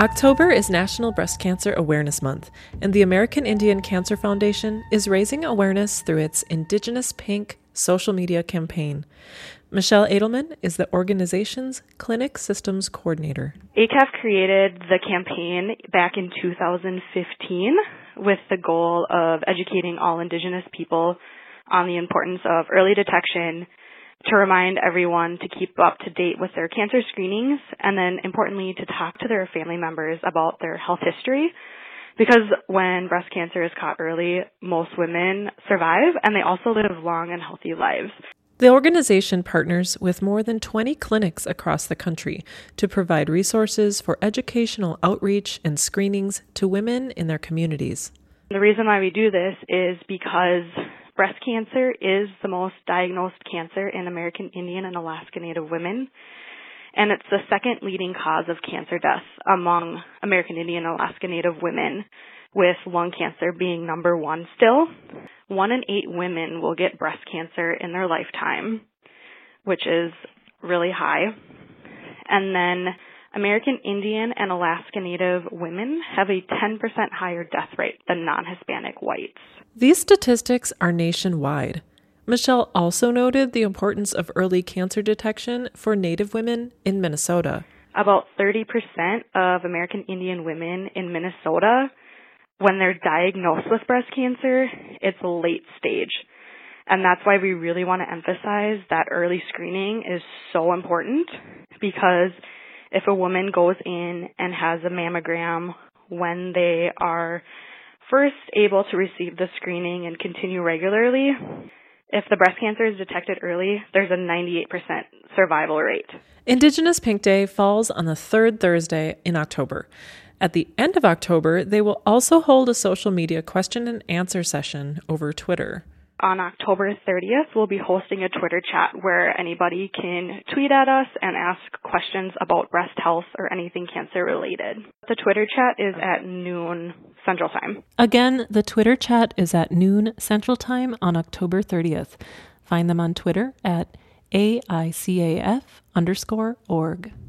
October is National Breast Cancer Awareness Month, and the American Indian Cancer Foundation is raising awareness through its Indigenous Pink social media campaign. Michelle Edelman is the organization's Clinic Systems Coordinator. ACAF created the campaign back in 2015 with the goal of educating all Indigenous people on the importance of early detection, to remind everyone to keep up to date with their cancer screenings, and then importantly to talk to their family members about their health history, because when breast cancer is caught early, most women survive and they also live long and healthy lives. The organization partners with more than 20 clinics across the country to provide resources for educational outreach and screenings to women in their communities. The reason why we do this is because breast cancer is the most diagnosed cancer in American Indian and Alaska Native women, and it's the second leading cause of cancer death among American Indian and Alaska Native women, with lung cancer being number one still. 1 in 8 women will get breast cancer in their lifetime, which is really high. And then American Indian and Alaska Native women have a 10% higher death rate than non-Hispanic whites. These statistics are nationwide. Michelle also noted the importance of early cancer detection for Native women in Minnesota. About 30% of American Indian women in Minnesota, when they're diagnosed with breast cancer, it's late stage. And that's why we really want to emphasize that early screening is so important, because if a woman goes in and has a mammogram when they are first able to receive the screening and continue regularly, if the breast cancer is detected early, there's a 98% survival rate. Indigenous Pink Day falls on the third Thursday in October. At the end of October, they will also hold a social media question and answer session over Twitter. On October 30th, we'll be hosting a Twitter chat where anybody can tweet at us and ask questions about breast health or anything cancer related. The Twitter chat is at noon Central Time. Again, the Twitter chat is at noon Central Time on October 30th. Find them on Twitter at AICAF_org.